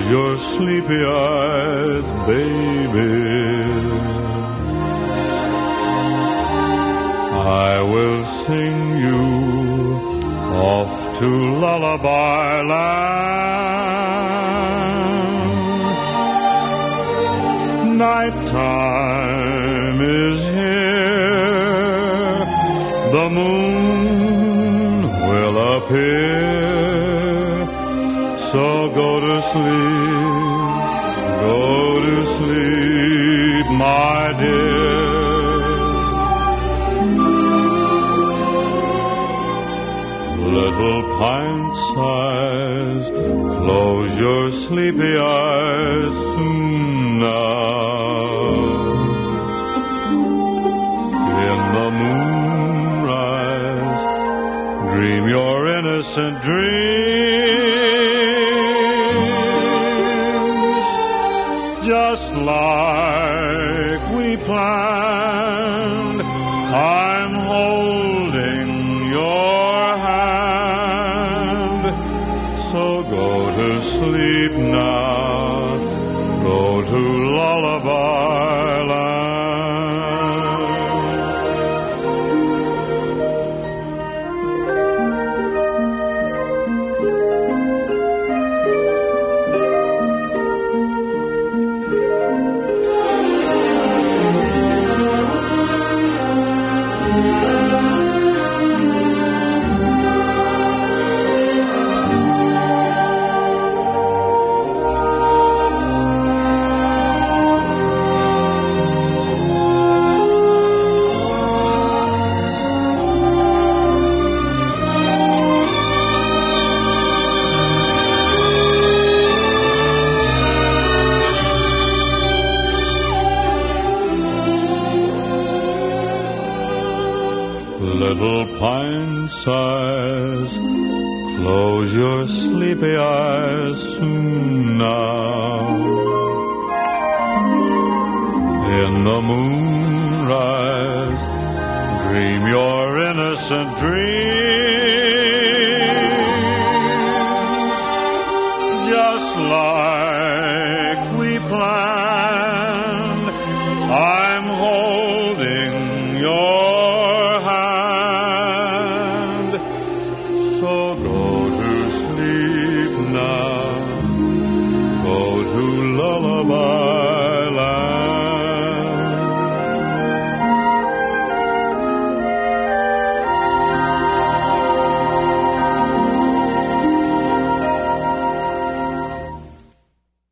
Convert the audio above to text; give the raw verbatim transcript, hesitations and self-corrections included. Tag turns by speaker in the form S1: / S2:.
S1: your sleepy eyes, baby. I will sing you off to lullaby land. Nighttime is here, the moon will appear, so go to sleep, go to sleep, my dear. Little pint-size, close your sleepy eyes now. In the moonrise, dream your innocent dreams, just like we planned. I'm holding your hand, so go to sleep now, go to lullaby land. Little pint-size, close your sleepy eyes now. In the moonrise, dream your innocent dreams, just like we planned.